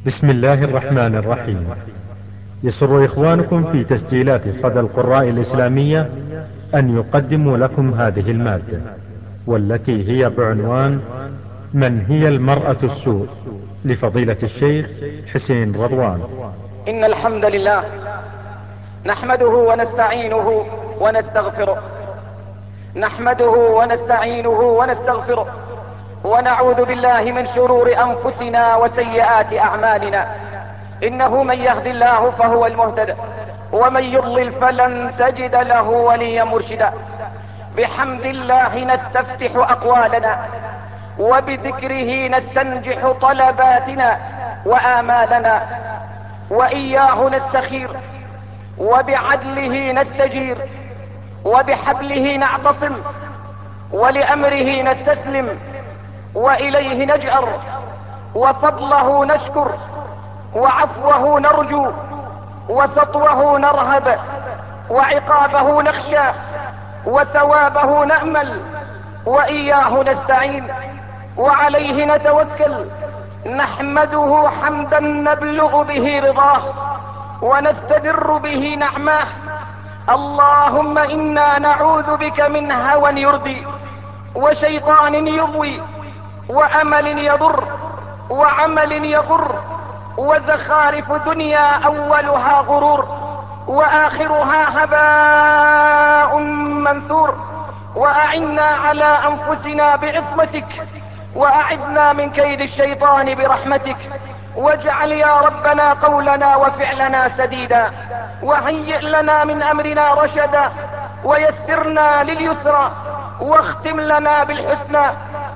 بسم الله الرحمن الرحيم. يسر إخوانكم في تسجيلات صدى القراء الإسلامية أن يقدموا لكم هذه المادة، والتي هي بعنوان من هي المرأة السوء، لفضيلة الشيخ حسين رضوان. إن الحمد لله نحمده ونستعينه ونستغفره نحمده ونستعينه ونستغفره ونعوذ بالله من شرور أنفسنا وسيئات أعمالنا. إنه من يهد الله فهو المهتد، ومن يضلل فلن تجد له وليا مرشدا. بحمد الله نستفتح أقوالنا، وبذكره نستنجح طلباتنا وآمالنا، وإياه نستخير، وبعدله نستجير، وبحبله نعتصم، ولأمره نستسلم، وإليه نجأر، وفضله نشكر، وعفوه نرجو، وسطوه نرهب، وعقابه نخشى، وثوابه نأمل، وإياه نستعين، وعليه نتوكل. نحمده حمدا نبلغ به رضاه، ونستدر به نعماه. اللهم إنا نعوذ بك من هوى يردي، وشيطان يضوي، وأمل يضر، وعمل يغر، وزخارف دنيا أولها غرور، وآخرها هباء منثور. وأعنا على أنفسنا بعصمتك، وأعذنا من كيد الشيطان برحمتك. واجعل يا ربنا قولنا وفعلنا سديدا، وهيئ لنا من أمرنا رشدا، ويسرنا لليسرى، واختم لنا بالحسنى.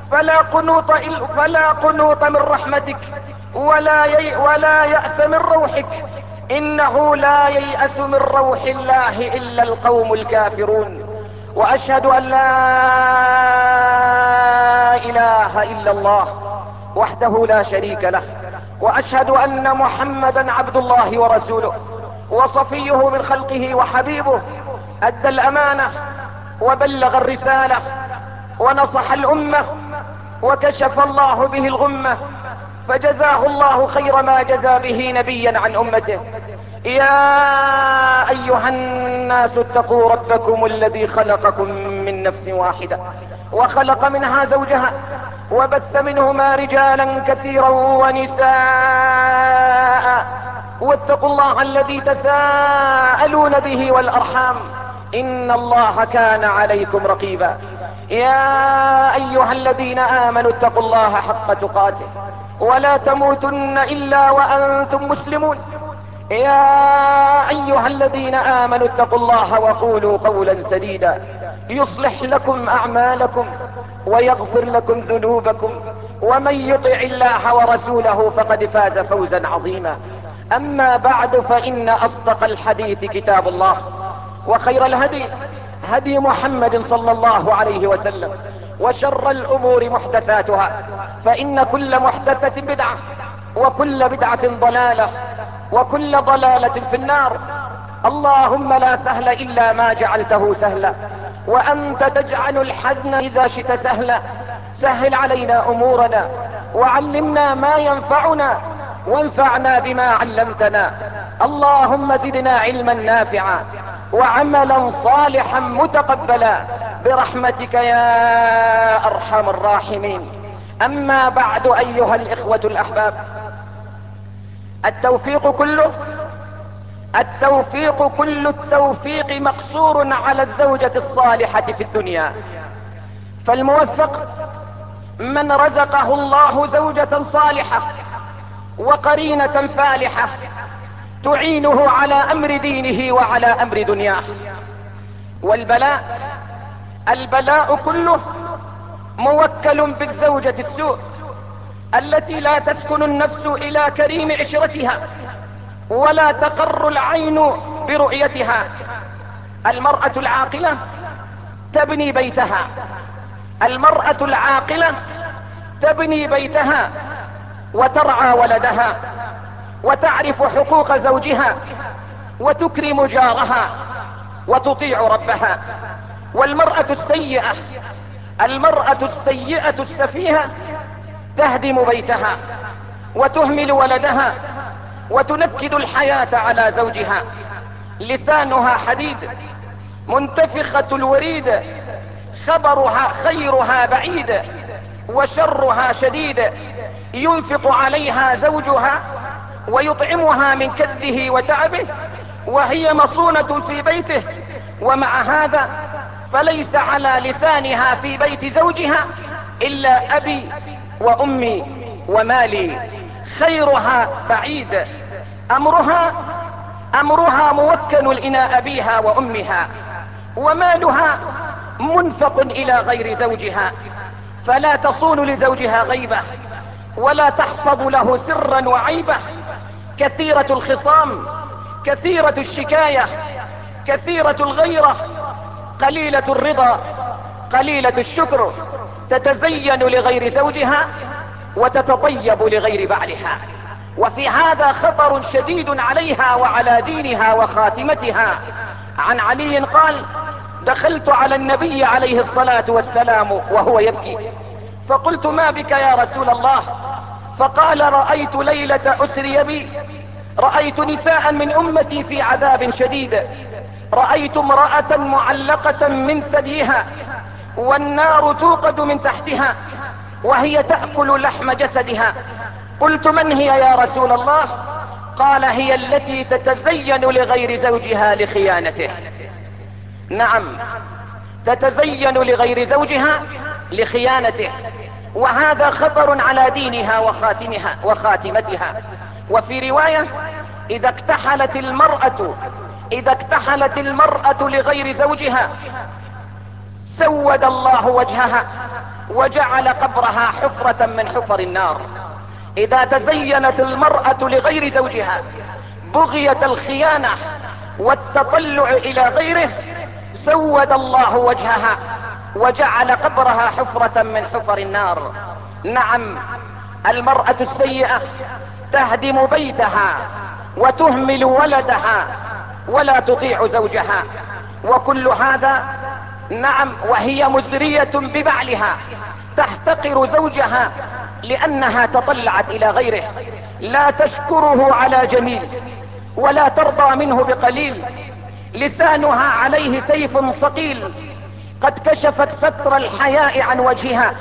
فلا قنوط من رحمتك، ولا يأس من روحك. إنه لا ييأس من روح الله إلا القوم الكافرون. وأشهد أن لا إله إلا الله وحده لا شريك له، وأشهد أن محمدا عبد الله ورسوله، وصفيه من خلقه وحبيبه. أدى الأمانة وبلغ الرسالة، ونصح الأمة، وكشف الله به الغمة، فجزاه الله خير ما جزى به نبيا عن أمته. يا أيها الناس اتقوا ربكم الذي خلقكم من نفس واحدة، وخلق منها زوجها، وبث منهما رجالا كثيرا ونساء. واتقوا الله الذي تساءلون به والأرحام، إن الله كان عليكم رقيبا. يا أيها الذين آمنوا اتقوا الله حق تقاته، ولا تموتن إلا وأنتم مسلمون. يا أيها الذين آمنوا اتقوا الله وقولوا قولا سديدا، يصلح لكم أعمالكم، ويغفر لكم ذنوبكم، ومن يطع الله ورسوله فقد فاز فوزا عظيما. أما بعد، فإن أصدق الحديث كتاب الله، وخير الهدي هدي محمد صلى الله عليه وسلم، وشر الأمور محدثاتها، فإن كل محدثة بدعة، وكل بدعة ضلالة، وكل ضلالة في النار. اللهم لا سهل إلا ما جعلته سهلا، وأنت تجعل الحزن إذا شئت سهلا. سهل علينا أمورنا، وعلمنا ما ينفعنا، وانفعنا بما علمتنا. اللهم زدنا علما نافعا، وعملا صالحا متقبلا، برحمتك يا أرحم الراحمين. أما بعد، أيها الإخوة الأحباب، التوفيق كل التوفيق مقصور على الزوجة الصالحة في الدنيا. فالموفق من رزقه الله زوجة صالحة، وقرينة فالحة، تعينه على أمر دينه وعلى أمر دنياه. البلاء كله موكل بالزوجة السوء، التي لا تسكن النفس إلى كريم عشرتها، ولا تقر العين برؤيتها. المرأة العاقلة تبني بيتها، المرأة العاقلة تبني بيتها، وترعى ولدها، وتعرف حقوق زوجها، وتكرم جارها، وتطيع ربها. والمرأة المرأة السيئة السفيهة تهدم بيتها، وتهمل ولدها وتنكد الحياة على زوجها. لسانها حديد، منتفخة الوريد، خيرها بعيد، وشرها شديد. ينفق عليها زوجها ويطعمها من كده وتعبه، وهي مصونة في بيته، ومع هذا فليس على لسانها في بيت زوجها إلا أبي وأمي ومالي. خيرها بعيد، أمرها موكل إلى أبيها وأمها، ومالها منفق إلى غير زوجها، فلا تصون لزوجها غيبة ولا تحفظ له سرا وعيبة. كثيرة الخصام، كثيرة الشكاية، كثيرة الغيرة، قليلة الرضا، قليلة الشكر. تتزين لغير زوجها وتتطيب لغير بعلها. وفي هذا خطر شديد عليها وعلى دينها وخاتمتها. عن علي قال: دخلت على النبي عليه الصلاة والسلام وهو يبكي، فقلت: ما بك يا رسول الله؟ فقال: رأيت ليلة أسري بي، رأيت نساء من أمتي في عذاب شديد، رأيت امرأة معلقة من ثديها والنار توقد من تحتها وهي تأكل لحم جسدها. قلت: من هي يا رسول الله؟ قال: هي التي تتزين لغير زوجها لخيانته. نعم، تتزين لغير زوجها لخيانته، وهذا خطر على دينها وخاتمتها. وفي رواية: إذا اكتحلت المرأة لغير زوجها سود الله وجهها وجعل قبرها حفرة من حفر النار. إذا تزينت المرأة لغير زوجها بغية الخيانة والتطلع إلى غيره سود الله وجهها وجعل قبرها حفرة من حفر النار. نعم، المرأة السيئة تهدم بيتها وتهمل ولدها ولا تطيع زوجها، وكل هذا نعم وهي مزرية ببعلها، تحتقر زوجها لأنها تطلعت إلى غيره، لا تشكره على جميل ولا ترضى منه بقليل. لسانها عليه سيف صقيل، قد كشفت ستر الحياء عن وجهها،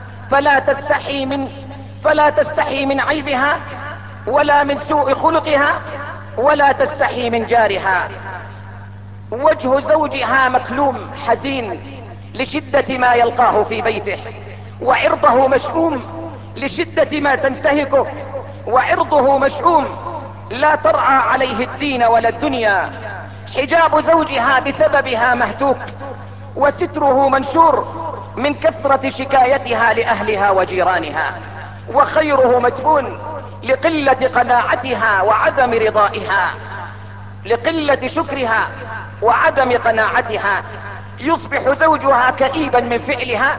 فلا تستحي من عيبها ولا من سوء خلقها ولا تستحي من جارها. وجه زوجها مكلوم حزين لشدة ما يلقاه في بيته، وعرضه مشؤوم لشدة ما تنتهكه، وعرضه مشؤوم لا ترعى عليه الدين ولا الدنيا. حجاب زوجها بسببها مهتوك، وستره منشور من كثرة شكايتها لأهلها وجيرانها، وخيره مدفون لقلة قناعتها وعدم رضائها، لقلة شكرها وعدم قناعتها. يصبح زوجها كئيبا من فعلها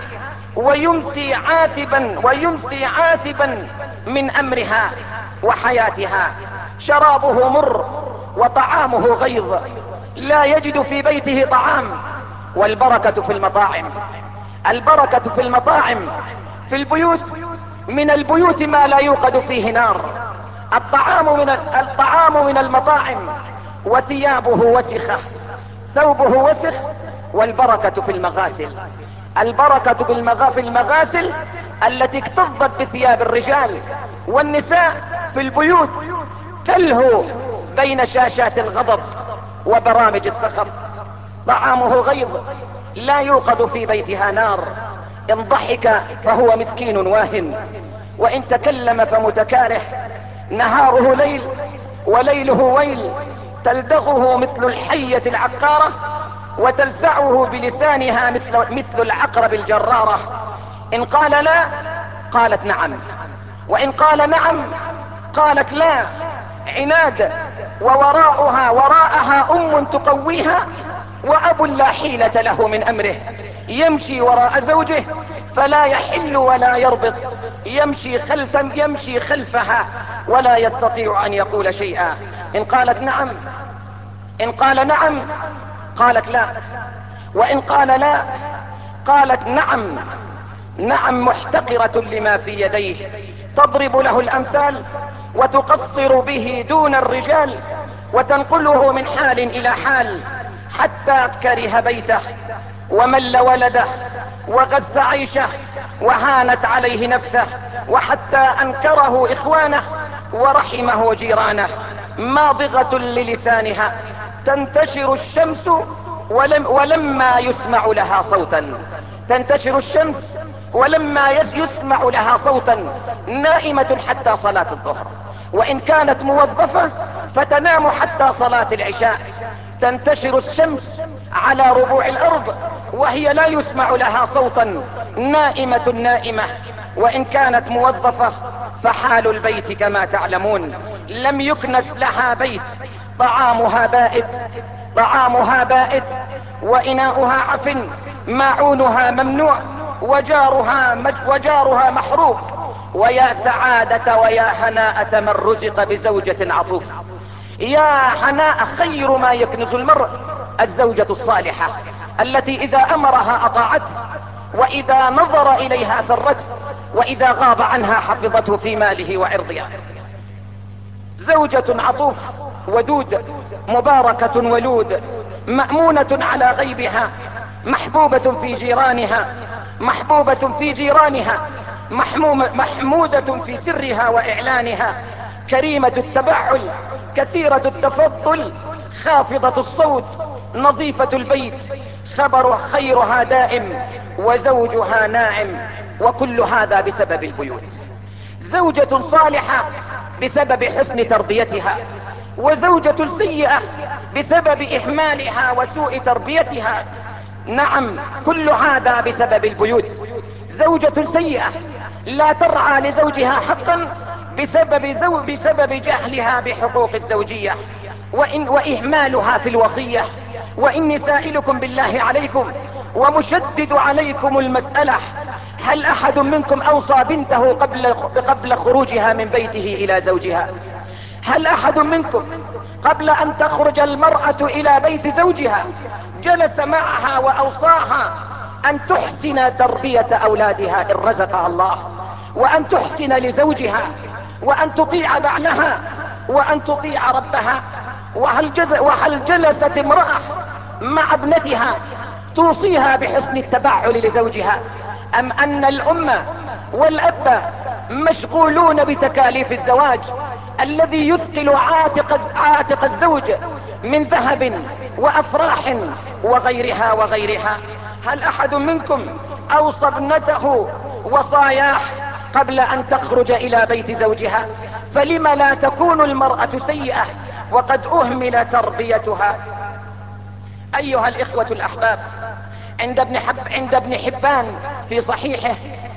ويمسي عاتبا من أمرها وحياتها. شرابه مر وطعامه غيظ، لا يجد في بيته طعام. والبركة في المطاعم، البركة في المطاعم، في البيوت، من البيوت ما لا يوقد فيه نار. الطعام من المطاعم، وثيابه وسخة، ثوبه وسخ. والبركة في المغاسل، البركة في المغاسل التي اكتظت بثياب الرجال والنساء في البيوت، تلهو بين شاشات الغضب وبرامج السخط. طعامه غيظ، لا يوقد في بيتها نار. إن ضحك فهو مسكين واهن، وإن تكلم فمتكاره. نهاره ليل وليله ويل، تلدغه مثل الحية العقارة وتلسعه بلسانها مثل العقرب الجرارة. إن قال لا قالت نعم، وإن قال نعم قالت لا. عناد، وراءها أم تقويها وأب لا حيلة له من أمره. يمشي وراء زوجه فلا يحل ولا يربط، يمشي خلفها ولا يستطيع أن يقول شيئا. إن قال نعم قالت لا، وإن قال لا قالت نعم. نعم، محتقرة لما في يديه، تضرب له الامثال وتقصر به دون الرجال، وتنقله من حال الى حال حتى كره بيته ومل ولده وغث عيشه وهانت عليه نفسه، وحتى انكره اخوانه ورحمه جيرانه. ماضغة للسانها تنتشر الشمس ولما يسمع لها صوتا، تنتشر الشمس ولما يسمع لها صوتا، نائمة حتى صلاة الظهر، وإن كانت موظفة فتنام حتى صلاة العشاء. تنتشر الشمس على ربوع الأرض وهي لا يسمع لها صوتا، نائمة، وإن كانت موظفة فحال البيت كما تعلمون، لم يكنس لها بيت، طعامها بائت وإناؤها عفن، ماعونها ممنوع، وجارها محروق. ويا سعادة ويا هناءة من رزق بزوجة عطوف. يا هناء خير ما يكنز المرء الزوجة الصالحة، التي إذا أمرها أطاعته، وإذا نظر إليها سرته، وإذا غاب عنها حفظته في ماله وعرضه. زوجة عطوف ودود مباركة ولود، مأمونة على غيبها، محبوبة في جيرانها، محمودة في سرها وإعلانها، كريمة التبعل، كثيرة التفضل، خافضة الصوت، نظيفة البيت، خيرها دائم، وزوجها ناعم. وكل هذا بسبب البيوت. زوجة صالحة بسبب حسن تربيتها، وزوجة سيئة بسبب إهمالها وسوء تربيتها. نعم، كل هذا بسبب البيوت. زوجة سيئة لا ترعى لزوجها حقا بسبب جهلها بحقوق الزوجية وإهمالها في الوصية. وإني سائلكم بالله عليكم ومشدد عليكم المسألة: هل أحد منكم أوصى بنته قبل خروجها من بيته إلى زوجها؟ هل أحد منكم قبل أن تخرج المرأة إلى بيت زوجها جلس معها وأوصاها أن تحسن تربية أولادها إن رزقها الله، وأن تحسن لزوجها، وأن تطيع بعلها، وأن تطيع ربها؟ وهل جلست امرأة مع ابنتها توصيها بحسن التبعل لزوجها؟ أم أن الأم والأب مشغولون بتكاليف الزواج الذي يثقل عاتق الزوج من ذهب وأفراح وغيرها؟ هل أحد منكم أوصى ابنته وصاياه قبل أن تخرج إلى بيت زوجها؟ فلم لا تكون المرأة سيئة وقد أهمل تربيتها؟ أيها الإخوة الأحباب، عند ابن حبان في صحيحه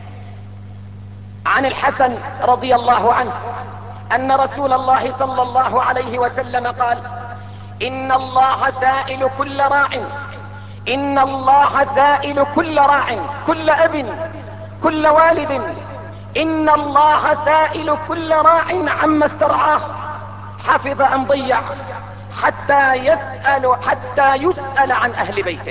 عن الحسن رضي الله عنه أن رسول الله صلى الله عليه وسلم قال: إن الله سائل كل راع، إن الله سائل كل راع، كل أب، كل والد، إن الله سائل كل راع عما استرعاه، حفظ أم ضيع، حتى يسأل عن أهل بيته.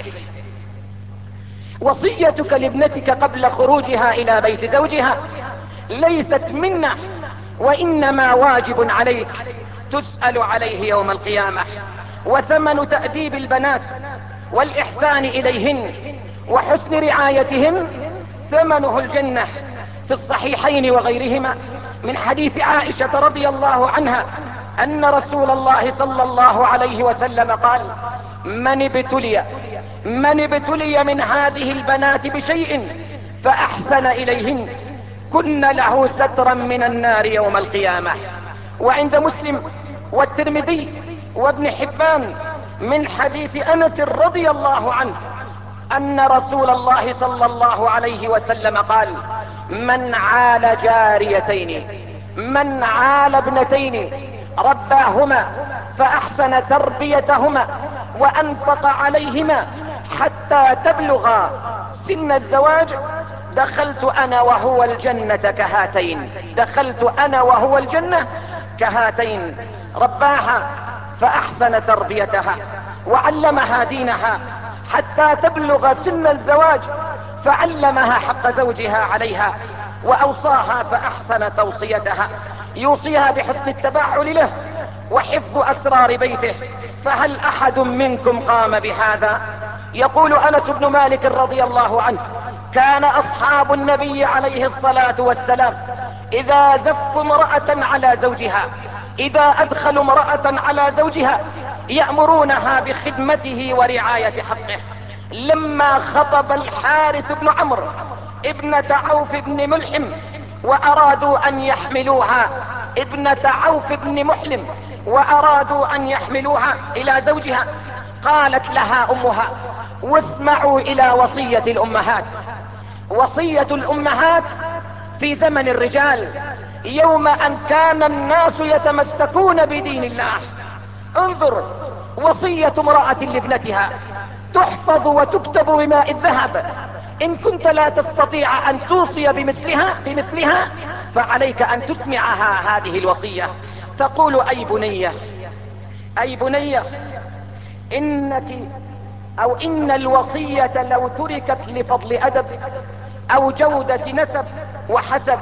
وصيتك لابنتك قبل خروجها إلى بيت زوجها ليست منة، وإنما واجب عليك تسأل عليه يوم القيامة. وثمن تأديب البنات والإحسان إليهن وحسن رعايتهن ثمنه الجنة. في الصحيحين وغيرهما من حديث عائشة رضي الله عنها أن رسول الله صلى الله عليه وسلم قال: من ابتلي من هذه البنات بشيء فأحسن إليهن كن له سترا من النار يوم القيامة. وعند مسلم والترمذي وابن حبان من حديث أنس رضي الله عنه أن رسول الله صلى الله عليه وسلم قال: من عال ابنتين رباهما فأحسن تربيتهما وأنفق عليهما حتى تبلغا سن الزواج دخلت أنا وهو الجنة كهاتين. رباها فأحسن تربيتها وعلمها دينها حتى تبلغ سن الزواج فعلمها حق زوجها عليها، واوصاها فاحسن توصيتها، يوصيها بحسن التبعل له وحفظ اسرار بيته. فهل احد منكم قام بهذا؟ يقول انس بن مالك رضي الله عنه: كان اصحاب النبي عليه الصلاة والسلام اذا زفوا امرأة على زوجها، اذا ادخلوا امرأة على زوجها يأمرونها بخدمته ورعاية حقه. لما خطب الحارث بن عمرو ابنة عوف بن ملحم وارادوا ان يحملوها، ابنة عوف بن محلم، وارادوا ان يحملوها الى زوجها، قالت لها امها: واسمعوا الى وصية الامهات. وصية الامهات في زمن الرجال يوم ان كان الناس يتمسكون بدين الله. انظر وصية امرأة لابنتها تحفظ وتكتب بماء الذهب. ان كنت لا تستطيع ان توصي بمثلها فعليك ان تسمعها هذه الوصية. تقول: اي بنية، اي بنية، انك او ان الوصية لو تركت لفضل ادب او جودة نسب وحسب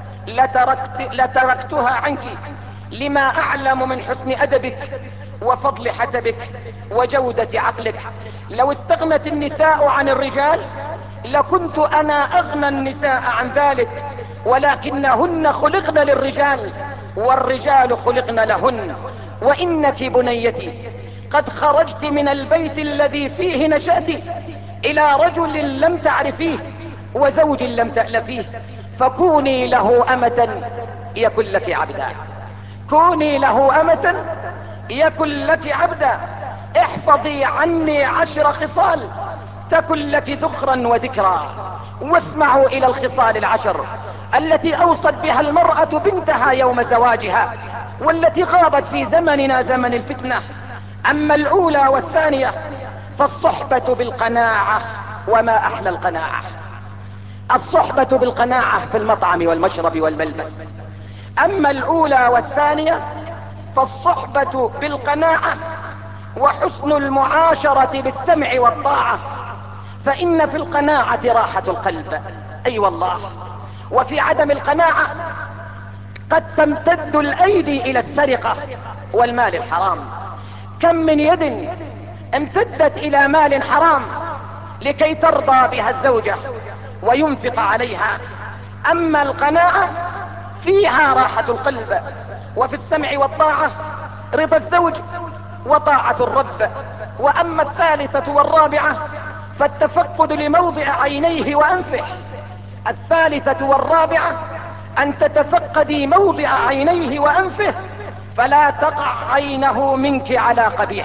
لتركتها عنك، لما اعلم من حسن ادبك وفضل حسبك وجودة عقلك. لو استغنت النساء عن الرجال لكنت انا اغنى النساء عن ذلك، ولكنهن خلقن للرجال والرجال خلقن لهن. وانك بنيتي قد خرجت من البيت الذي فيه نشأت الى رجل لم تعرفيه وزوج لم تألفيه، فكوني له امة يكن لك عبدا. كوني له امة يكن لك عبدا. احفظي عني 10 خصال تكن لك ذخرا وذكرا. واسمعوا الى الخصال 10 التي اوصت بها المرأة بنتها يوم زواجها، والتي غابت في زمننا زمن الفتنة. اما الاولى والثانية فالصحبة بالقناعة، وما احلى القناعة. الصحبة بالقناعة في المطعم والمشرب والملبس. اما الاولى والثانية فالصحبة بالقناعة وحسن المعاشرة بالسمع والطاعة، فان في القناعة راحة القلب. اي والله. وفي عدم القناعة قد تمتد الايدي الى السرقة والمال الحرام. كم من يد امتدت الى مال حرام لكي ترضى بها الزوجة وينفق عليها. اما القناعة فيها راحة القلب، وفي السمع والطاعة رضا الزوج وطاعة الرب. واما الثالثة والرابعة فالتفقد لموضع عينيه وانفه. الثالثة والرابعة ان تتفقدي موضع عينيه وانفه، فلا تقع عينه منك على قبيح،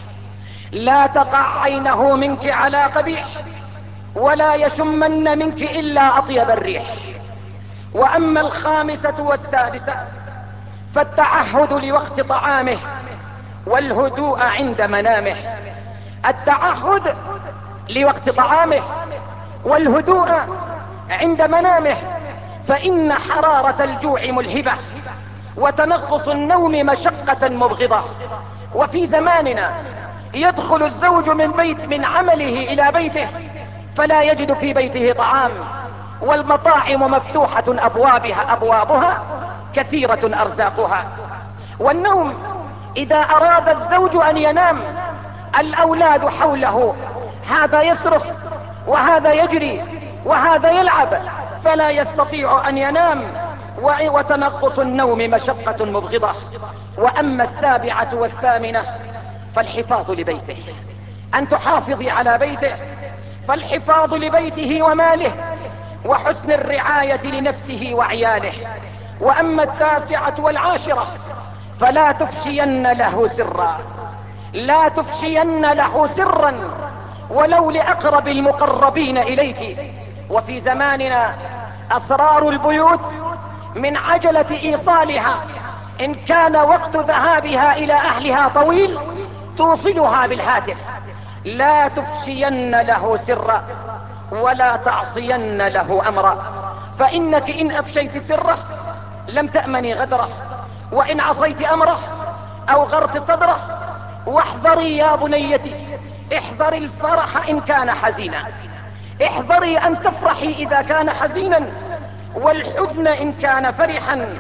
لا تقع عينه منك على قبيح، ولا يشمن منك الا اطيب الريح. واما الخامسة والسادسة فالتعهد لوقت طعامه والهدوء عند منامه. التعهد لوقت طعامه والهدوء عند منامه، فان حرارة الجوع ملهبة وتنغص النوم مشقة مبغضة. وفي زماننا يدخل الزوج من عمله الى بيته فلا يجد في بيته طعام، والمطاعم مفتوحة ابوابها كثيرة ارزاقها. والنوم اذا اراد الزوج ان ينام الاولاد حوله، هذا يصرخ وهذا يجري وهذا يلعب فلا يستطيع ان ينام، وتنقص النوم مشقة مبغضة. واما السابعة والثامنة فالحفاظ لبيته، ان تحافظي على بيته، فالحفاظ لبيته وماله وحسن الرعاية لنفسه وعياله. واما التاسعة والعاشرة فلا تفشين له سرا، لا تفشين له سرا ولو لأقرب المقربين إليك. وفي زماننا أسرار البيوت من عجلة إيصالها إن كان وقت ذهابها إلى أهلها طويل توصلها بالهاتف. لا تفشين له سرا ولا تعصين له أمرا، فإنك إن أفشيت سره لم تأمني غدره، وإن عصيت أمره أوغرت صدره. واحذري يا بنيتي، احذري الفرح إن كان حزينا، احذري أن تفرحي إذا كان حزينا، والحزن إن كان فرحا.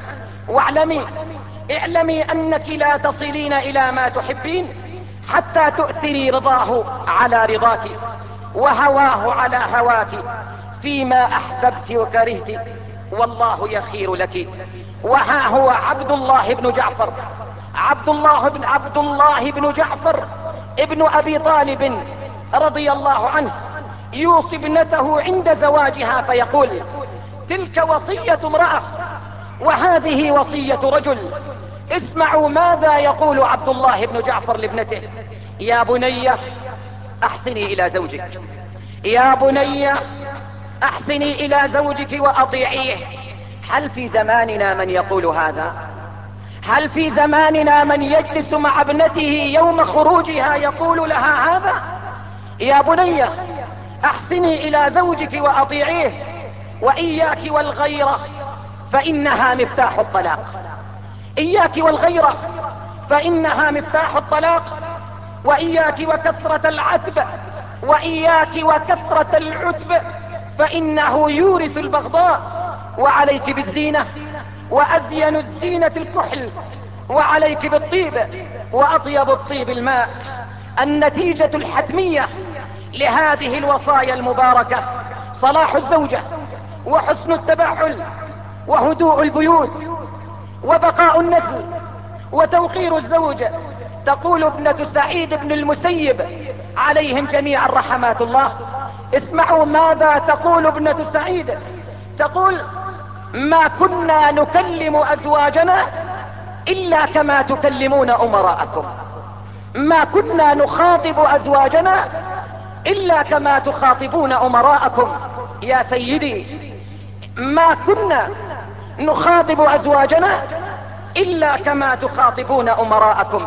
اعلمي أنك لا تصلين إلى ما تحبين حتى تؤثري رضاه على رضاك وهواه على هواك فيما أحببت وكرهت، والله يخير لك. وها هو عبد الله بن جعفر، عبد الله بن جعفر ابن أبي طالب رضي الله عنه يوصي ابنته عند زواجها فيقول: تلك وصية امرأة وهذه وصية رجل. اسمعوا ماذا يقول عبد الله بن جعفر لابنته: يا بني احسني الى زوجك، يا بني احسني الى زوجك واطيعيه. هل في زماننا من يقول هذا؟ هل في زماننا من يجلس مع ابنته يوم خروجها يقول لها هذا؟ يا بني احسني الى زوجك واطيعيه، واياك والغيرة فانها مفتاح الطلاق. اياك والغيرة فانها مفتاح الطلاق، واياك وكثرة العتب، واياك وكثرة العتب فانه يورث البغضاء. وعليك بالزينة، وازين الزينة الكحل، وعليك بالطيب، واطيب الطيب الماء. النتيجة الحتمية لهذه الوصايا المباركة صلاح الزوجة، وحسن التبعل، وهدوء البيوت، وبقاء النسل، وتوقير الزوج. تقول ابنة سعيد بن المسيب عليهم جميعا رحمات الله، اسمعوا ماذا تقول ابنة سعيد. تقول: ما كنا نكلم ازواجنا الا كما تكلمون امراءكم، ما كنا نخاطب ازواجنا الا كما تخاطبون امراءكم. يا سيدي، ما كنا نخاطب ازواجنا الا كما تخاطبون امراءكم.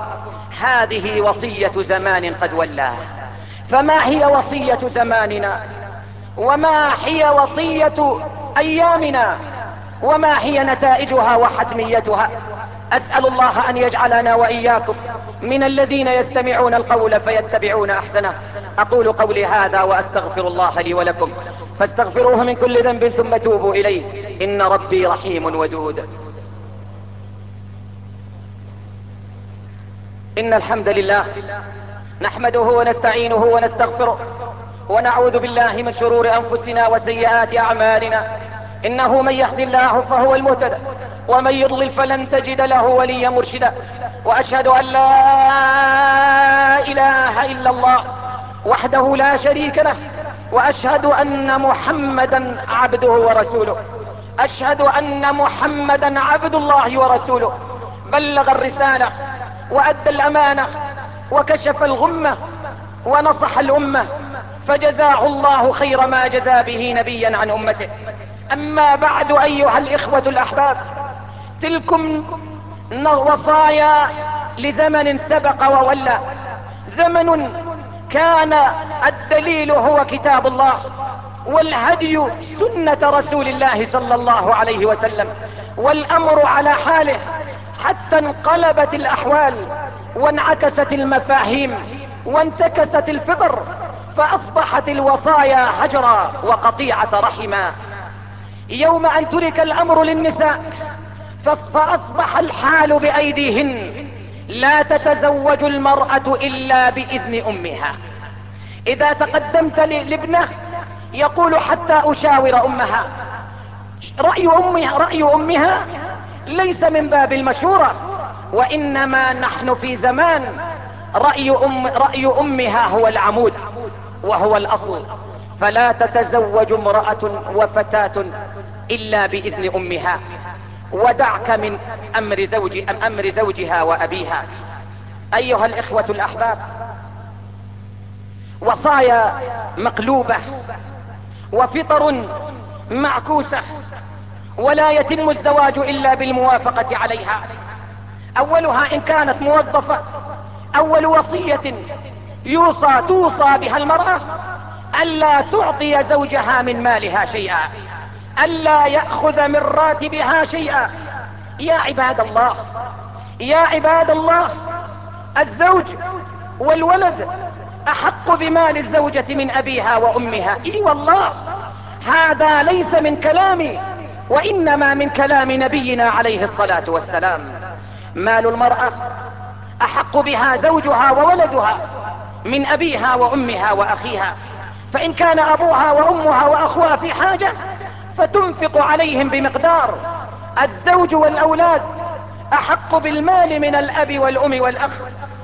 هذه وصية زمان قد ولاه، فما هي وصية زماننا؟ وما هي وصية ايامنا؟ وما هي نتائجها وحتميتها؟ اسأل الله ان يجعلنا واياكم من الذين يستمعون القول فيتبعون احسنه. اقول قولي هذا واستغفر الله لي ولكم، فاستغفروه من كل ذنب ثم توبوا اليه، ان ربي رحيم ودود. ان الحمد لله نحمده ونستعينه ونستغفره، ونعوذ بالله من شرور انفسنا وسيئات اعمالنا. انه من يهد الله فهو المهتد، ومن يضلل فلن تجد له وليا مرشدا. واشهد ان لا اله الا الله وحده لا شريك له، واشهد ان محمدا عبده ورسوله. اشهد ان محمدا عبد الله ورسوله، بلغ الرسالة وادى الامانة وكشف الغمة ونصح الامة، فجزاه الله خير ما جزى به نبيا عن امته. اما بعد ايها الاخوة الاحباب، تلكم وصايا لزمن سبق وولى، زمن كان الدليل هو كتاب الله، والهدي سنة رسول الله صلى الله عليه وسلم، والامر على حاله حتى انقلبت الاحوال وانعكست المفاهيم وانتكست الفطر، فاصبحت الوصايا هجرا وقطيعة رحما. يوم ان ترك الامر للنساء فاصبح الحال بايديهن، لا تتزوج المرأة الا باذن امها. اذا تقدمت لابنه يقول: حتى اشاور امها. رأي امها ليس من باب المشورة، وانما نحن في زمان رأي امها هو العمود وهو الاصل. فلا تتزوج امرأة وفتاة الا باذن امها، ودعك من امر زوجها وابيها. ايها الاخوة الاحباب، وصايا مقلوبة وفطر معكوسة، ولا يتم الزواج الا بالموافقة عليها. اولها ان كانت موظفة، اول وصية توصى بها المرأة الا تعطي زوجها من مالها شيئا، الا يأخذ من راتبها شيئا. يا عباد الله، يا عباد الله، الزوج والولد احق بمال الزوجة من ابيها وامها. اي والله، هذا ليس من كلامي وإنما من كلام نبينا عليه الصلاة والسلام: مال المرأة أحق بها زوجها وولدها من أبيها وأمها وأخيها، فإن كان أبوها وأمها وأخوها في حاجة فتنفق عليهم بمقدار. الزوج والأولاد أحق بالمال من الأب والأم والأخ.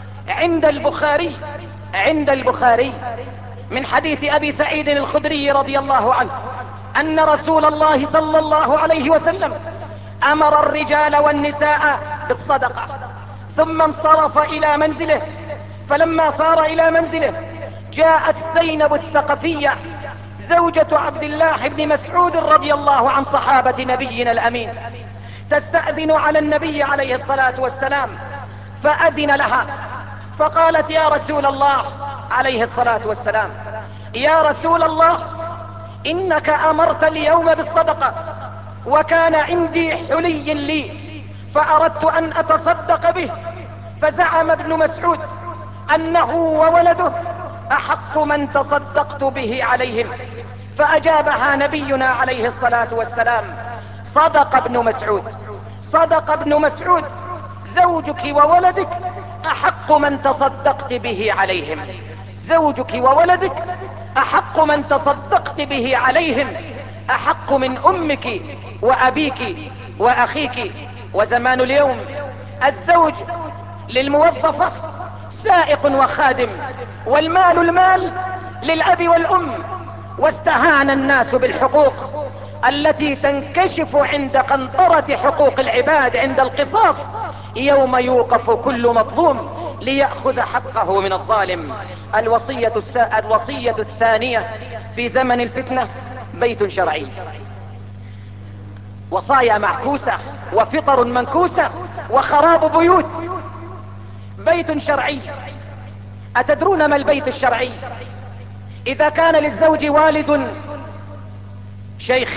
عند البخاري من حديث أبي سعيد الخدري رضي الله عنه أن رسول الله صلى الله عليه وسلم أمر الرجال والنساء بالصدقة، ثم انصرف إلى منزله. فلما صار إلى منزله جاءت زينب الثقفية زوجة عبد الله بن مسعود رضي الله عن صحابة نبينا الأمين تستأذن على النبي عليه الصلاة والسلام، فأذن لها فقالت: يا رسول الله عليه الصلاة والسلام، يا رسول الله، إنك أمرت اليوم بالصدقة، وكان عندي حلي لي فأردت أن أتصدق به، فزعم ابن مسعود أنه وولده أحق من تصدقت به عليهم. فأجابها نبينا عليه الصلاة والسلام: صدق ابن مسعود، صدق ابن مسعود، زوجك وولدك أحق من تصدقت به عليهم، زوجك وولدك أحق من تصدقت به عليهم، أحق من أمك وأبيك وأخيك. وزمان اليوم الزوج للموظفة سائق وخادم، والمال المال للأب والأم. واستهان الناس بالحقوق التي تنكشف عند قنطرة حقوق العباد عند القصاص، يوم يوقف كل مظلوم ليأخذ حقه من الظالم. الوصية الثانية في زمن الفتنة: بيت شرعي. وصايا معكوسة وفطر منكوسة وخراب بيوت. بيت شرعي. أتدرون ما البيت الشرعي؟ إذا كان للزوج والد شيخ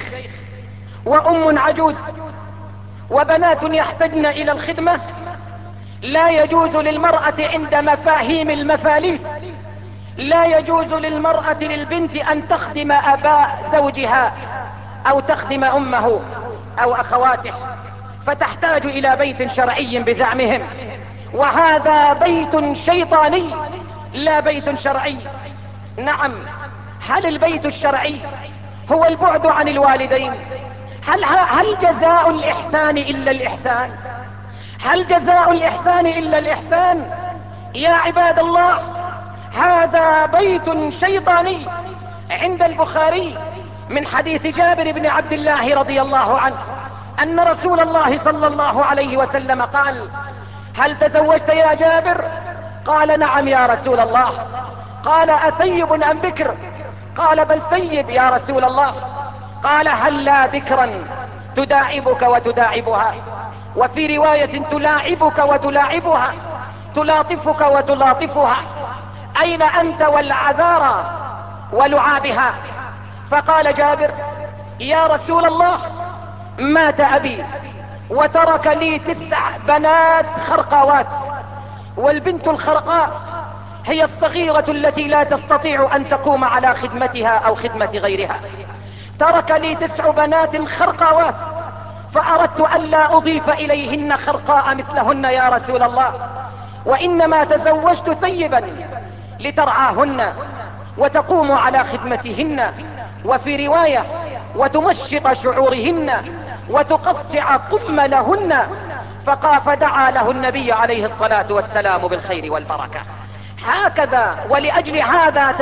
وأم عجوز وبنات يحتجن إلى الخدمة، لا يجوز للمرأة عند مفاهيم المفاليس، لا يجوز للمرأة للبنت أن تخدم أباء زوجها أو تخدم أمه أو أخواته، فتحتاج إلى بيت شرعي بزعمهم، وهذا بيت شيطاني لا بيت شرعي. نعم، هل البيت الشرعي هو البعد عن الوالدين؟ هل جزاء الإحسان إلا الإحسان؟ هل جزاء الإحسان إلا الإحسان؟ يا عباد الله، هذا بيت شيطاني. عند البخاري من حديث جابر بن عبد الله رضي الله عنه أن رسول الله صلى الله عليه وسلم قال: هل تزوجت يا جابر؟ قال: نعم يا رسول الله. قال: أثيب أم بكر؟ قال: بل ثيب يا رسول الله. قال: هل لا بكرا تداعبك وتداعبها، وفي رواية تلاعبك وتلاعبها، تلاطفك وتلاطفها، أين أنت والعذارى ولعابها؟ فقال جابر: يا رسول الله، مات أبي وترك لي 9 بنات خرقاوات، والبنت الخرقاء هي الصغيرة التي لا تستطيع أن تقوم على خدمتها أو خدمة غيرها. ترك لي 9 بنات خرقاوات، فأردت أن لا أضيف إليهن خرقاء مثلهن يا رسول الله، وإنما تزوجت ثيبا لترعاهن وتقوم على خدمتهن، وفي رواية وتمشط شعورهن وتقصع قملهن. فدعا له النبي عليه الصلاة والسلام بالخير والبركة. هكذا ولأجل هذا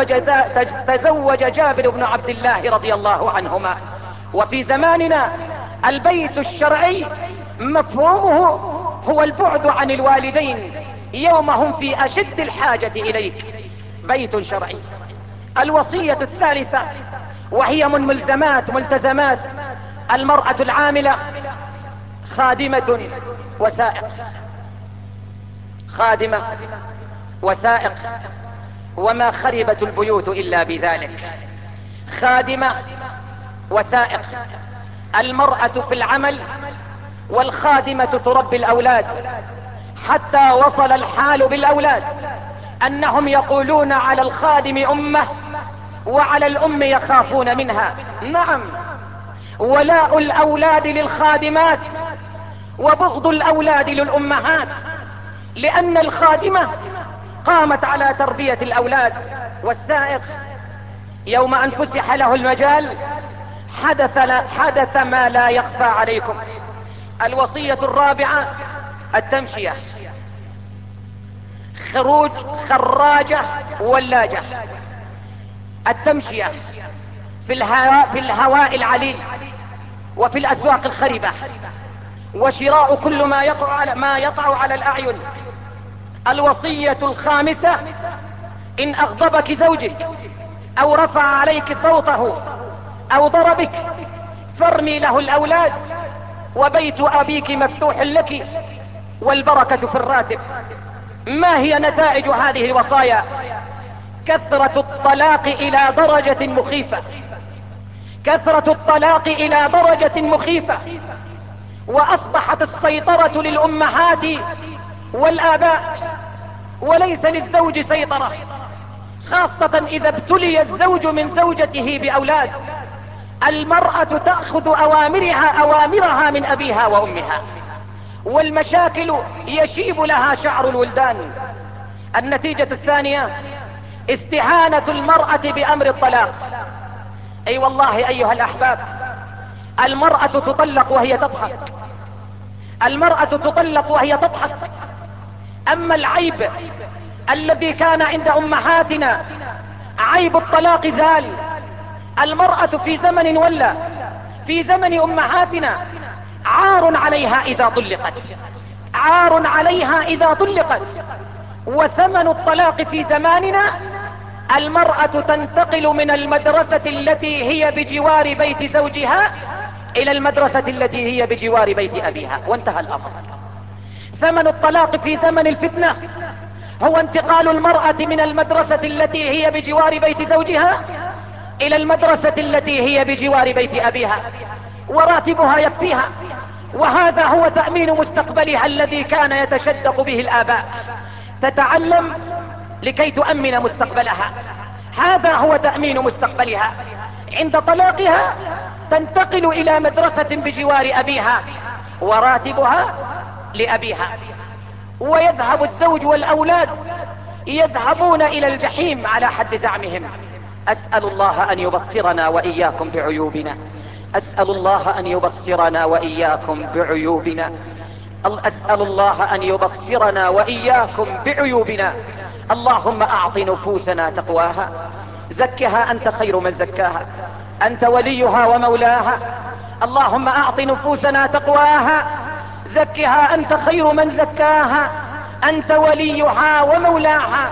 تزوج جابر بن عبد الله رضي الله عنهما. وفي زماننا البيت الشرعي مفهومه هو البعد عن الوالدين يوم هم في أشد الحاجة إليك. بيت شرعي. الوصية الثالثة وهي من ملتزمات المرأة العاملة: خادمة وسائق. خادمة وسائق، وما خربت البيوت إلا بذلك. خادمة وسائق. المرأة في العمل والخادمة تربي الأولاد، حتى وصل الحال بالأولاد أنهم يقولون على الخادم أمه وعلى الأم يخافون منها. نعم، ولاء الاولاد للخادمات وبغض الاولاد للامهات، لان الخادمة قامت على تربية الاولاد، والسائق يوم ان فسح له المجال حدث ما لا يخفى عليكم. الوصية الرابعة التمشية، خروج خراجة ولاجة، التمشية في الهواء العليل وفي الاسواق الخربة، وشراء كل ما يقع على الاعين. الوصية الخامسة: ان اغضبك زوجك او رفع عليك صوته او ضربك فارمي له الاولاد، وبيت ابيك مفتوح لك والبركة في الراتب. ما هي نتائج هذه الوصايا؟ كثرة الطلاق الى درجة مخيفة، كثرة الطلاق الى درجة مخيفة، واصبحت السيطرة للامهات والاباء وليس للزوج سيطرة، خاصة اذا ابتلي الزوج من زوجته باولاد. المرأة تأخذ اوامرها من ابيها وامها، والمشاكل يشيب لها شعر الولدان. النتيجة الثانية: استهانة المرأة بامر الطلاق. اي والله ايها الاحباب، المرأة تطلق وهي تضحك، المرأة تطلق وهي تضحك. اما العيب الذي كان عند امهاتنا، عيب الطلاق زال. المرأة في زمن ولا في زمن امهاتنا عار عليها اذا طلقت، عار عليها اذا طلقت. وثمن الطلاق في زماننا: المرأة تنتقل من المدرسة التي هي بجوار بيت زوجها الى المدرسة التي هي بجوار بيت ابيها، وانتهى الامر. ثمن الطلاق في زمن الفتنة هو انتقال المرأة من المدرسة التي هي بجوار بيت زوجها الى المدرسة التي هي بجوار بيت ابيها، وراتبها يكفيها، وهذا هو تأمين مستقبلها الذي كان يتشدق به الآباء. تتعلم لكي تؤمن مستقبلها، هذا هو تأمين مستقبلها. عند طلاقها تنتقل الى مدرسة بجوار ابيها وراتبها لابيها، ويذهب الزوج والاولاد يذهبون الى الجحيم على حد زعمهم. اسأل الله ان يبصرنا واياكم بعيوبنا، اسأل الله ان يبصرنا واياكم بعيوبنا، اسأل الله ان يبصرنا واياكم بعيوبنا. اللهم اعط نفوسنا تقواها، زكها انت خير من زكاها، انت وليها ومولاها. اللهم اعط نفوسنا تقواها، زكها انت خير من زكاها، انت وليها ومولاها.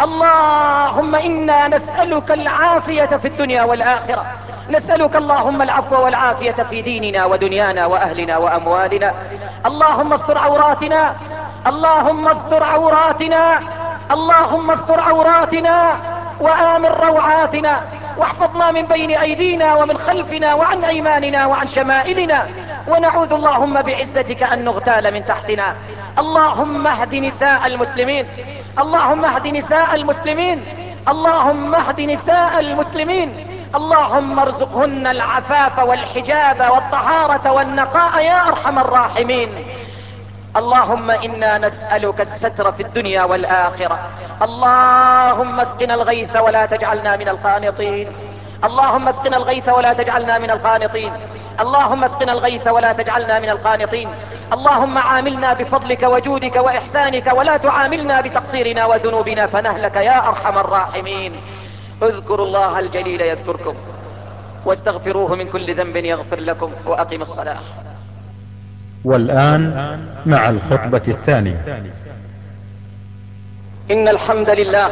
اللهم انا نسألك العافية في الدنيا والاخرة، نسألك اللهم العفو والعافية في ديننا ودنيانا واهلنا واموالنا. اللهم استر عوراتنا، اللهم استر عوراتنا، اللهم استر عوراتنا وآمن روعاتنا، واحفظنا من بين ايدينا ومن خلفنا وعن ايماننا وعن شمائلنا، ونعوذ اللهم بعزتك ان نغتال من تحتنا. اللهم اهد نساء المسلمين، اللهم اهد نساء المسلمين، اللهم اهد نساء المسلمين. اللهم ارزقهن العفاف والحجاب والطهارة والنقاء يا ارحم الراحمين. اللهم انا نسألك الستر في الدنيا والاخرة. اللهم اسقنا الغيث ولا تجعلنا من القانطين، اللهم اسقنا الغيث ولا تجعلنا من القانطين، اللهم اسقنا الغيث ولا تجعلنا من القانطين. اللهم عاملنا بفضلك وجودك واحسانك، ولا تعاملنا بتقصيرنا وذنوبنا فنهلك يا ارحم الراحمين. اذكروا الله الجليل يذكركم، واستغفروه من كل ذنب يغفر لكم، واقم الصلاة. والآن مع الخطبة الثانية. إن الحمد لله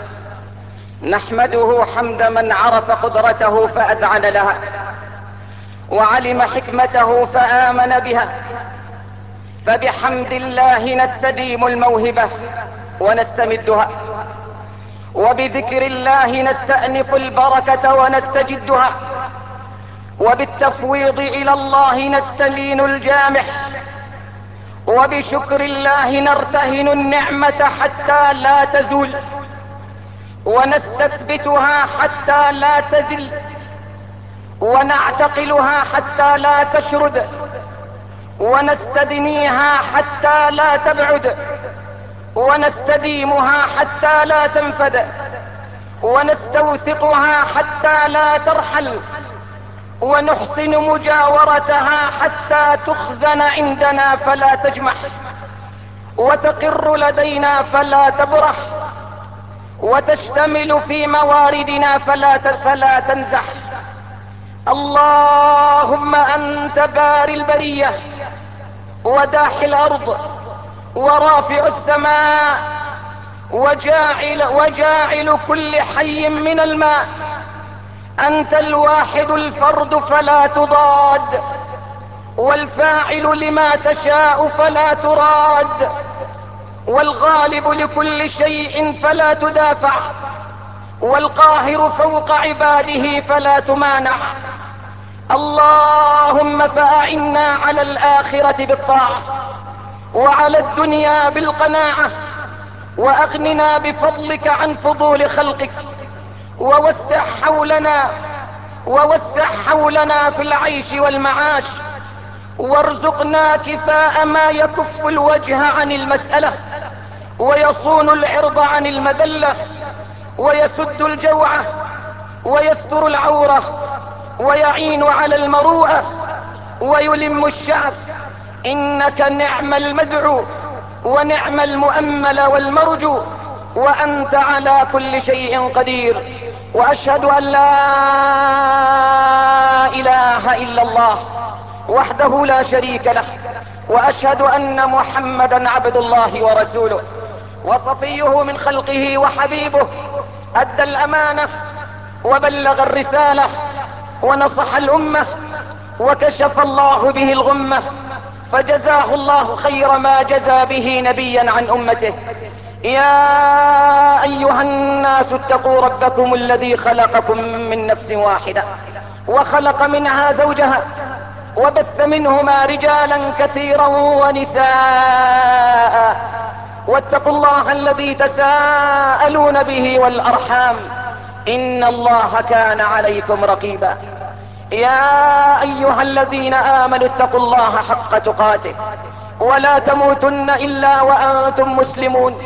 نحمده حمد من عرف قدرته فأذعن لها، وعلم حكمته فآمن بها. فبحمد الله نستديم الموهبة ونستمدها، وبذكر الله نستأنف البركة ونستجدها، وبالتفويض إلى الله نستلين الجامح، وبشكر الله نرتهن النعمة حتى لا تزول، ونستثبتها حتى لا تزل، ونعتقلها حتى لا تشرد، ونستدنيها حتى لا تبعد، ونستديمها حتى لا تنفد، ونستوثقها حتى لا ترحل، ونحسن مجاورتها حتى تخزن عندنا فلا تجمح، وتقر لدينا فلا تبرح، وتشتمل في مواردنا فلا تنزح. اللهم أنت باري البرية، وداحي الأرض، ورافع السماء، وجاعل كل حي من الماء. أنت الواحد الفرد فلا تضاد، والفاعل لما تشاء فلا تراد، والغالب لكل شيء فلا تدافع، والقاهر فوق عباده فلا تمانع. اللهم فأعنا على الآخرة بالطاعة، وعلى الدنيا بالقناعة، وأغننا بفضلك عن فضول خلقك، ووسع حولنا في العيش والمعاش، وارزقنا كفاء ما يكف الوجه عن المسألة، ويصون العرض عن المذلة، ويسد الجوعة، ويستر العورة، ويعين على المروءة، ويلم الشعث. إنك نعم المدعو، ونعم المؤمل والمرجو، وأنت على كل شيء قدير. وأشهد أن لا إله إلا الله وحده لا شريك له، وأشهد أن محمدا عبد الله ورسوله، وصفيه من خلقه وحبيبه، أدى الأمانة وبلغ الرسالة، ونصح الأمة، وكشف الله به الغمة، فجزاه الله خير ما جزى به نبيا عن أمته. يا أيها الناس اتقوا ربكم الذي خلقكم من نفس واحدة، وخلق منها زوجها، وبث منهما رجالا كثيرا ونساء، واتقوا الله الذي تساءلون به والأرحام، إن الله كان عليكم رقيبا. يا أيها الذين آمنوا اتقوا الله حق تقاته، ولا تموتن إلا وأنتم مسلمون.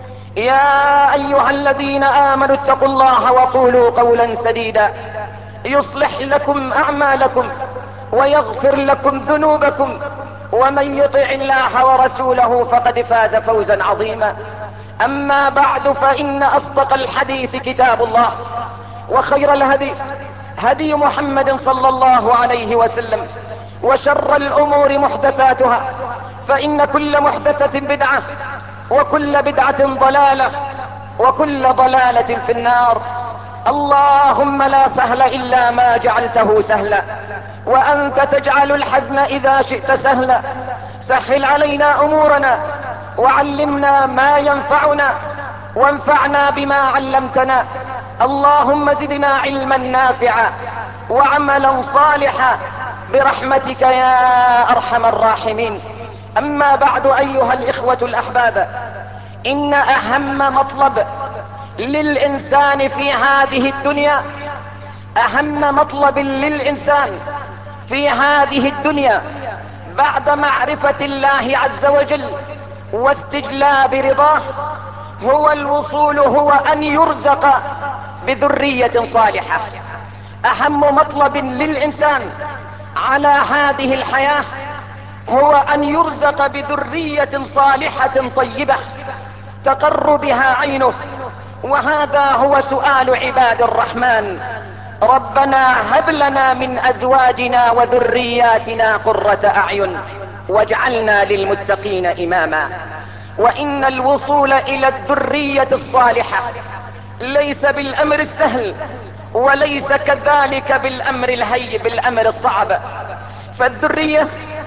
يا أيها الذين آمنوا اتقوا الله وقولوا قولا سديدا يصلح لكم أعمالكم، ويغفر لكم ذنوبكم، ومن يطع الله ورسوله فقد فاز فوزا عظيما. أما بعد، فإن أصدق الحديث كتاب الله، وخير الهدي هدي محمد صلى الله عليه وسلم، وشر الأمور محدثاتها، فإن كل محدثة بدعة، وكل بدعة ضلالة، وكل ضلالة في النار. اللهم لا سهل إلا ما جعلته سهلا، وأنت تجعل الحزن إذا شئت سهلا. سهل علينا أمورنا، وعلمنا ما ينفعنا، وانفعنا بما علمتنا. اللهم زدنا علما نافعا، وعملا صالحا، برحمتك يا أرحم الراحمين. أما بعد، أيها الإخوة الأحباب، إن أهم مطلب للإنسان في هذه الدنيا، أهم مطلب للإنسان في هذه الدنيا بعد معرفة الله عز وجل واستجلاب رضاه، هو الوصول، هو أن يرزق بذرية صالحة. أهم مطلب للإنسان على هذه الحياة هو أن يرزق بذرية صالحة طيبة تقر بها عينه. وهذا هو سؤال عباد الرحمن: ربنا هب لنا من أزواجنا وذرياتنا قرة أعين واجعلنا للمتقين إماما. وإن الوصول إلى الذرية الصالحة ليس بالأمر السهل، وليس كذلك بالأمر الهين، بالأمر الصعب. فالذرية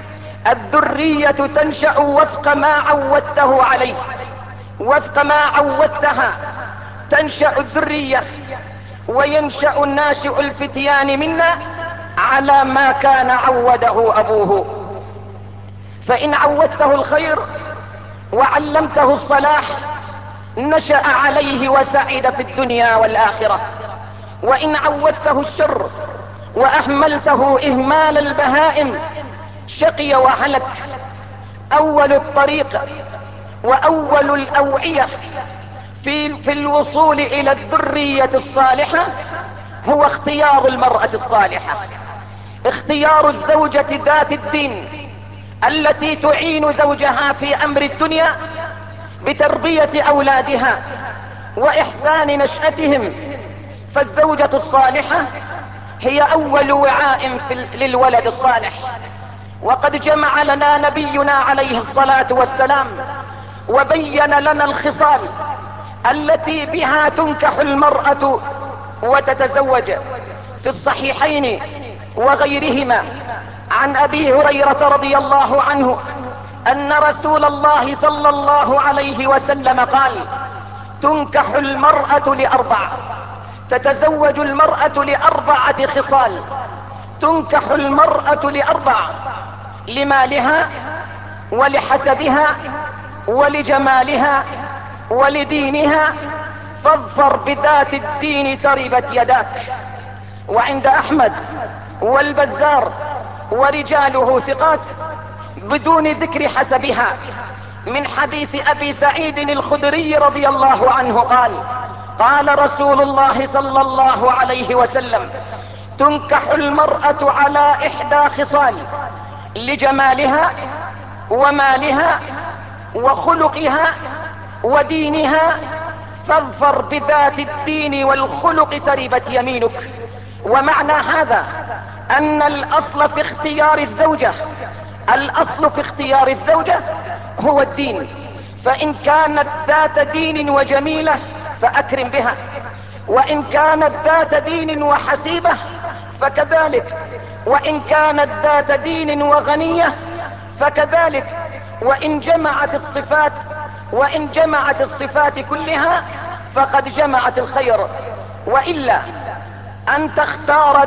تنشأ وفق ما عودته عليه، وفق ما عودتها تنشأ الذرية، وينشأ الناشئ الفتيان منا على ما كان عوده أبوه. فإن عودته الخير وعلمته الصلاح نشأ عليه وسعد في الدنيا والآخرة. وإن عودته الشر واهملته اهمال البهائم شقي وهلك. اول الطريق واول الاوعية في الوصول الى الذرية الصالحة هو اختيار المرأة الصالحة، اختيار الزوجة ذات الدين التي تعين زوجها في امر الدنيا بتربية اولادها واحسان نشأتهم. فالزوجة الصالحة هي اول وعاء للولد الصالح. وقد جمع لنا نبينا عليه الصلاة والسلام وبين لنا الخصال التي بها تنكح المرأة وتتزوج. في الصحيحين وغيرهما عن ابي هريرة رضي الله عنه ان رسول الله صلى الله عليه وسلم قال: تنكح المرأة لاربع، تتزوج المرأة لاربعة خصال. تنكح المرأة لاربع: لمالها ولحسبها ولجمالها ولدينها، فاظفر بذات الدين تربت يداك. وعند احمد والبزار ورجاله ثقات بدون ذكر حسبها من حديث ابي سعيد الخدري رضي الله عنه قال: قال رسول الله صلى الله عليه وسلم: تنكح المرأة على 1 خصال: لجمالها ومالها وخلقها ودينها، فاظفر بذات الدين والخلق تربت يمينك. ومعنى هذا ان الاصل في اختيار الزوجة، الاصل في اختيار الزوجة هو الدين. فان كانت ذات دين وجميلة فاكرم بها، وان كانت ذات دين وحسيبة فكذلك، وان كانت ذات دين وغنية فكذلك. وان جمعت الصفات كلها فقد جمعت الخير. والا ان تختار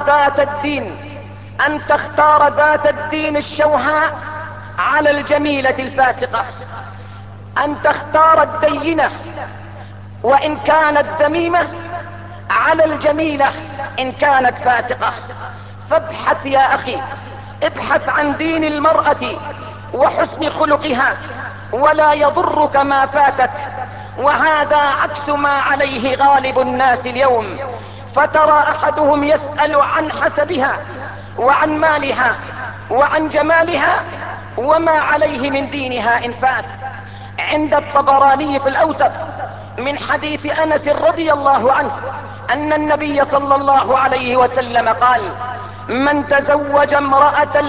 ذات الدين الشوهاء على الجميلة الفاسقة، ان تختار الدينة وان كانت ذميمة على الجميلة ان كانت فاسقة. فابحث يا اخي، ابحث عن دين المرأة وحسن خلقها، ولا يضرك ما فاتك. وهذا عكس ما عليه غالب الناس اليوم. فترى احدهم يسأل عن حسبها وعن مالها وعن جمالها وما عليه من دينها ان فات. عند الطبراني في الاوسط من حديث انس رضي الله عنه ان النبي صلى الله عليه وسلم قال: من تزوج امرأة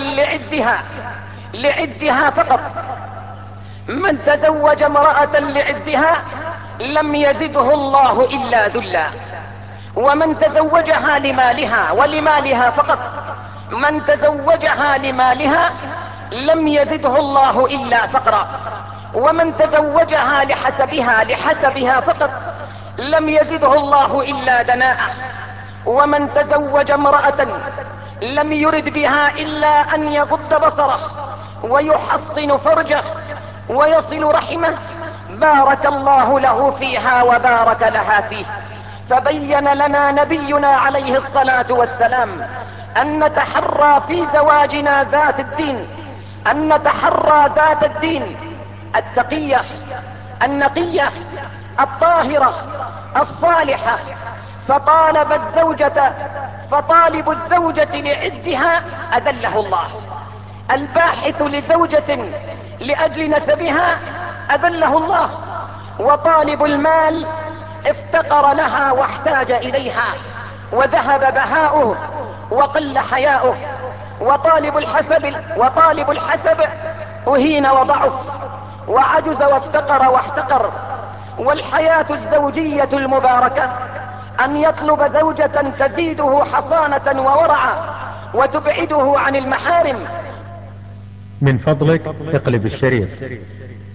لعزها فقط، من تزوج امرأة لعزها لم يزده الله الا ذلا. ومن تزوجها لمالها ولمالها فقط، من تزوجها لمالها لم يزده الله الا فقرا. ومن تزوجها لحسبها فقط لم يزده الله الا دناء. ومن تزوج امرأة لم يرد بها الا ان يغض بصره ويحصن فرجه ويصل رحمه بارك الله له فيها وبارك لها فيه. فبين لنا نبينا عليه الصلاة والسلام ان نتحرى في زواجنا ذات الدين، ان نتحرى ذات الدين التقية النقية الطاهرة الصالحة. فطالب الزوجة لعزها اذله الله، الباحث لزوجة لاجل نسبها اذله الله، وطالب المال افتقر لها واحتاج اليها وذهب بهاؤه وقل حياؤه. وطالب الحسب اهين وضعف وعجز وافتقر واحتقر. والحياة الزوجية المباركة ان يطلب زوجة تزيده حصانة وورعا وتبعده عن المحارم. من فضلك اقلب الشريط.